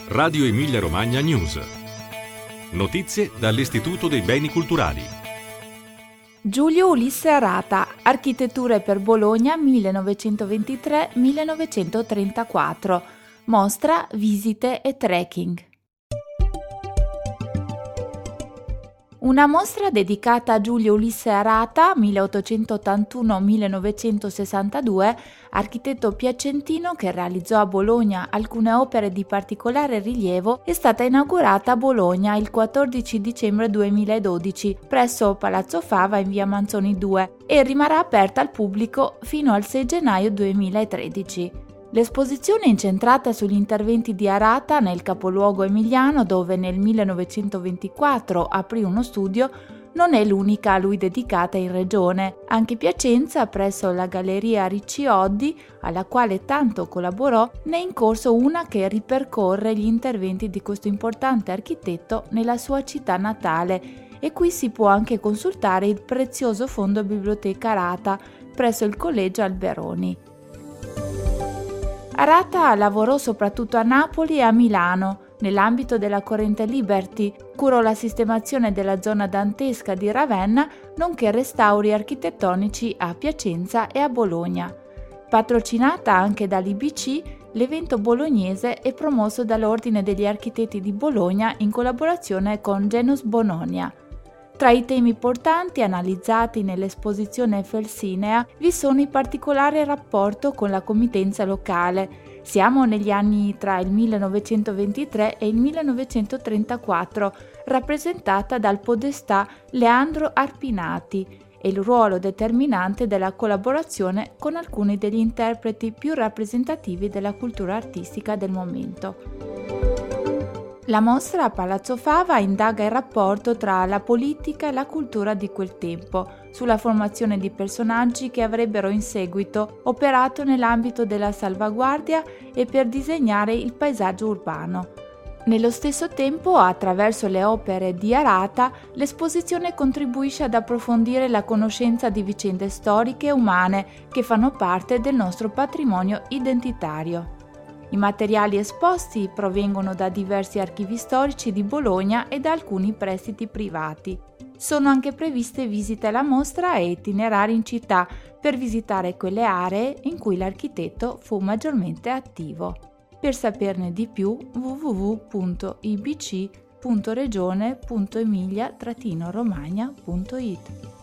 Radio Emilia Romagna News. Notizie dall'Istituto dei Beni Culturali. Giulio Ulisse Arata, Architetture per Bologna 1923-1934. Mostra, visite e trekking. Una mostra dedicata a Giulio Ulisse Arata, 1881-1962, architetto piacentino che realizzò a Bologna alcune opere di particolare rilievo, è stata inaugurata a Bologna il 14 dicembre 2012 presso Palazzo Fava in via Manzoni 2 e rimarrà aperta al pubblico fino al 6 gennaio 2013. L'esposizione è incentrata sugli interventi di Arata nel capoluogo emiliano, dove nel 1924 aprì uno studio. Non è l'unica a lui dedicata in regione. Anche Piacenza, presso la Galleria Riccioddi, alla quale tanto collaborò, ne è in corso una che ripercorre gli interventi di questo importante architetto nella sua città natale, e qui si può anche consultare il prezioso fondo Biblioteca Arata presso il Collegio Alberoni. Arata lavorò soprattutto a Napoli e a Milano. Nell'ambito della corrente Liberty curò la sistemazione della zona dantesca di Ravenna, nonché restauri architettonici a Piacenza e a Bologna. Patrocinata anche dall'IBC, l'evento bolognese è promosso dall'Ordine degli Architetti di Bologna in collaborazione con Genus Bononia. Tra i temi portanti analizzati nell'esposizione Felsinea vi sono il particolare rapporto con la committenza locale. Siamo negli anni tra il 1923 e il 1934, rappresentata dal podestà Leandro Arpinati, e il ruolo determinante della collaborazione con alcuni degli interpreti più rappresentativi della cultura artistica del momento. La mostra a Palazzo Fava indaga il rapporto tra la politica e la cultura di quel tempo, sulla formazione di personaggi che avrebbero in seguito operato nell'ambito della salvaguardia e per disegnare il paesaggio urbano. Nello stesso tempo, attraverso le opere di Arata, l'esposizione contribuisce ad approfondire la conoscenza di vicende storiche e umane che fanno parte del nostro patrimonio identitario. I materiali esposti provengono da diversi archivi storici di Bologna e da alcuni prestiti privati. Sono anche previste visite alla mostra e itinerari in città per visitare quelle aree in cui l'architetto fu maggiormente attivo. Per saperne di più, www.ibc.regione.emilia-romagna.it